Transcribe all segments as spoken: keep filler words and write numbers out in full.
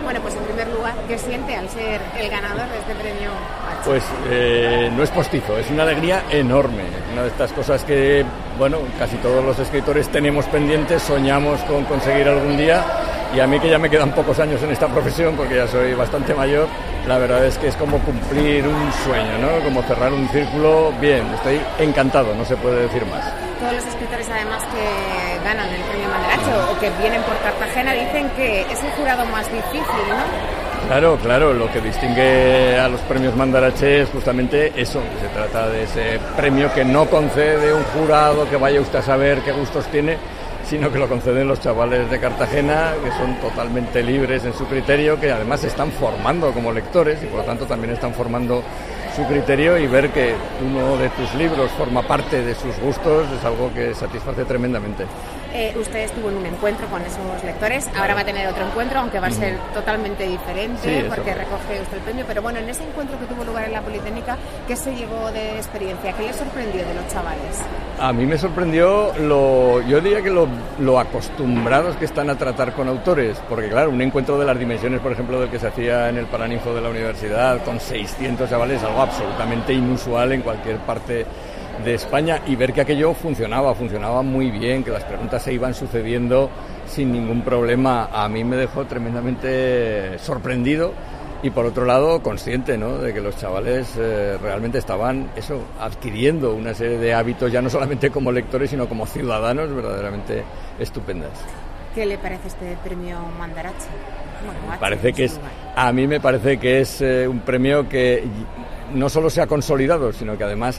Bueno, pues en primer lugar, ¿qué siente al ser el ganador de este premio H? Pues eh, no es postizo, es una alegría enorme. Una de estas cosas que, bueno, casi todos los escritores tenemos pendientes, soñamos con conseguir algún día. Y a mí, que ya me quedan pocos años en esta profesión, porque ya soy bastante mayor, la verdad es que es como cumplir un sueño, ¿no? Como cerrar un círculo. Bien, estoy encantado, no se puede decir más. Todos los escritores, además, que ganan el premio Mandarache o que vienen por Cartagena, dicen que es el jurado más difícil, ¿no? Claro, claro, lo que distingue a los premios Mandarache es justamente eso. Se trata de ese premio que no concede un jurado que vaya usted a saber qué gustos tiene, sino que lo conceden los chavales de Cartagena, que son totalmente libres en su criterio, que además se están formando como lectores y por lo tanto también están formando su criterio, y ver que uno de tus libros forma parte de sus gustos es algo que satisface tremendamente. Eh, usted estuvo en un encuentro con esos lectores, ahora va a tener otro encuentro, aunque va a ser mm. totalmente diferente, sí, porque recoge usted el premio, pero bueno, en ese encuentro que tuvo lugar en la Politécnica, ¿qué se llevó de experiencia? ¿Qué le sorprendió de los chavales? A mí me sorprendió, lo, yo diría que lo, lo acostumbrados que están a tratar con autores, porque claro, un encuentro de las dimensiones, por ejemplo, del que se hacía en el Paraninfo de la universidad, con seiscientos chavales, algo absolutamente inusual en cualquier parte de España, y ver que aquello funcionaba, funcionaba muy bien, que las preguntas se iban sucediendo sin ningún problema, a mí me dejó tremendamente sorprendido y por otro lado consciente, ¿no?, de que los chavales eh, realmente estaban eso, adquiriendo una serie de hábitos ya no solamente como lectores sino como ciudadanos verdaderamente estupendas. ¿Qué le parece este premio Mandarache? Bueno, parece que es, a mí me parece que es eh, un premio que no solo se ha consolidado, sino que además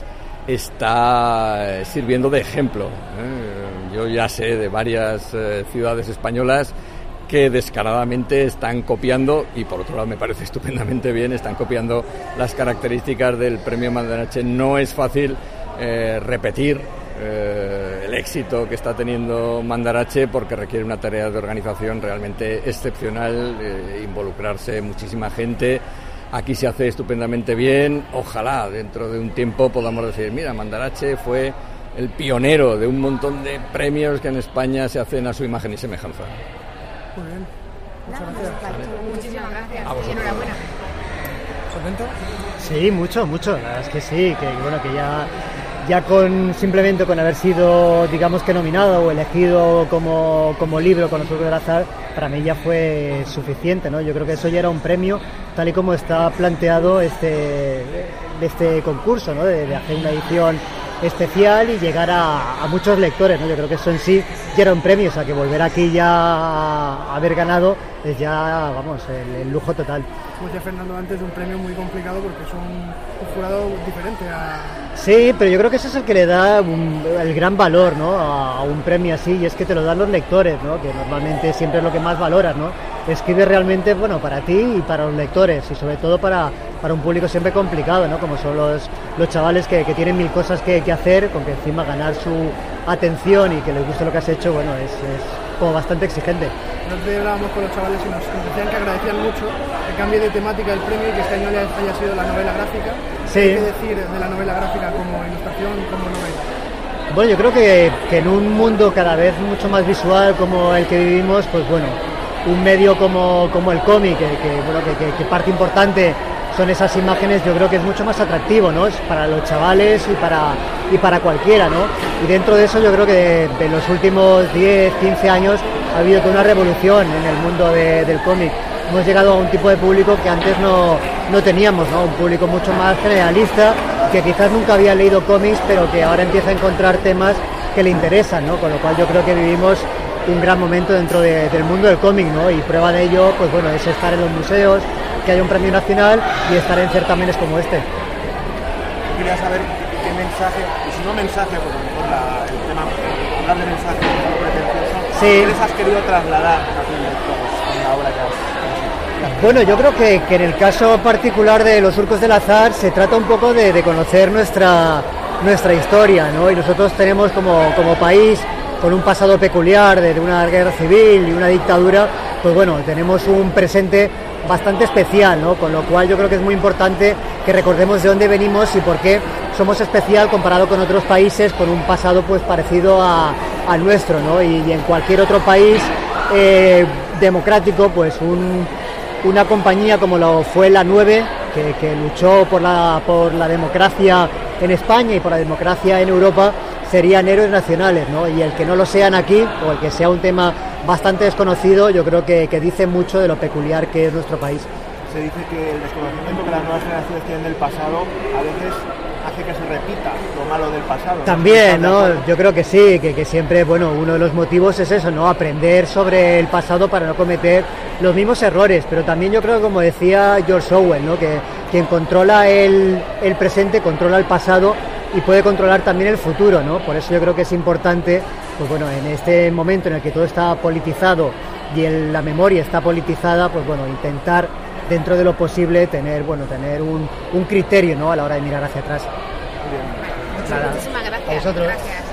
está sirviendo de ejemplo. ¿eh? Yo ya sé de varias eh, ciudades españolas que descaradamente están copiando, y por otro lado me parece estupendamente bien, están copiando las características del premio Mandarache. No es fácil eh, repetir eh, el éxito que está teniendo Mandarache, porque requiere una tarea de organización realmente excepcional, eh, involucrarse muchísima gente. Aquí se hace estupendamente bien. Ojalá dentro de un tiempo podamos decir, mira, Mandarache fue el pionero de un montón de premios que en España se hacen a su imagen y semejanza. Muy bien. Muchas gracias. Muchísimas gracias. Y enhorabuena. ¿Contento? Sí, mucho, mucho. La verdad es que sí, que bueno, que ya, ya con simplemente con haber sido, digamos que nominado o elegido como, como libro con los Surcos del Azar, para mí ya fue suficiente, ¿no? Yo creo que eso ya era un premio, tal y como está planteado este, este concurso, ¿no? De, de hacer una edición especial y llegar a, a muchos lectores, ¿no? Yo creo que eso en sí ya era un premio, o sea que volver aquí ya a haber ganado es ya, vamos, el, el lujo total. Como decía Fernando antes, un premio muy complicado porque es un, un jurado diferente a... Sí, pero yo creo que eso es el que le da un, el gran valor, ¿no?, a, a un premio así, y es que te lo dan los lectores, ¿no?, que normalmente siempre es lo que más valoras, ¿no? Escribe realmente, bueno, para ti y para los lectores, y sobre todo para, para un público siempre complicado, ¿no?, como son los, los chavales que, que tienen mil cosas que, que hacer, con que encima ganar su atención y que les guste lo que has hecho, bueno, es, es como bastante exigente. Nosotros hablábamos con los chavales y nos, nos decían que agradecían mucho el cambio de temática del premio y que este año haya sido la novela gráfica. Sí. ¿Qué decir de la novela gráfica como ilustración, como novela? Bueno, yo creo que, que en un mundo cada vez mucho más visual como el que vivimos, pues bueno, un medio como, como el cómic, que, que, bueno, que, que, que parte importante son esas imágenes, yo creo que es mucho más atractivo, ¿no? Es para los chavales y para, y para cualquiera, ¿no? Y dentro de eso yo creo que de, de los últimos diez, quince años ha habido toda una revolución en el mundo de, del cómic. Hemos llegado a un tipo de público que antes no, no teníamos, ¿no? Un público mucho más generalista, que quizás nunca había leído cómics, pero que ahora empieza a encontrar temas que le interesan, ¿no? Con lo cual yo creo que vivimos un gran momento dentro de, del mundo del cómic, ¿no? Y prueba de ello, pues bueno, es estar en los museos, que haya un premio nacional y estar en certámenes como este. Quería saber qué mensaje, y si no mensaje, pues a lo mejor la, el tema, hablar de mensaje es muy pretencioso. Sí. ¿Qué les has querido trasladar a tus lectores con la obra que has? Bueno, yo creo que, que en el caso particular de Los Surcos del Azar se trata un poco de, de conocer nuestra, nuestra historia, ¿no? Y nosotros tenemos como, como país, con un pasado peculiar de, de una guerra civil y una dictadura, pues bueno, tenemos un presente bastante especial, ¿no? Con lo cual yo creo que es muy importante que recordemos de dónde venimos y por qué somos especial comparado con otros países con un pasado pues parecido a, a nuestro, ¿no? Y, y en cualquier otro país eh, democrático, pues un una compañía como lo fue la nueve, que, que luchó por la, por la democracia en España y por la democracia en Europa, serían héroes nacionales, ¿no? Y el que no lo sean aquí, o el que sea un tema bastante desconocido, yo creo que, que dice mucho de lo peculiar que es nuestro país. Se dice que el desconocimiento que las nuevas generaciones tienen del pasado a veces hace que se repita lo malo del pasado. También, ¿no? Yo creo que sí, que, que siempre, bueno, uno de los motivos es eso, ¿no? Aprender sobre el pasado para no cometer los mismos errores, pero también yo creo, como decía George Orwell, ¿no? Que quien controla el, el presente controla el pasado y puede controlar también el futuro, ¿no? Por eso yo creo que es importante, pues bueno, en este momento en el que todo está politizado y el, la memoria está politizada, pues bueno, intentar dentro de lo posible tener, bueno, tener un, un criterio, ¿no? A la hora de mirar hacia atrás. Muy bien. Muchísimas gracias. A vosotros. Gracias.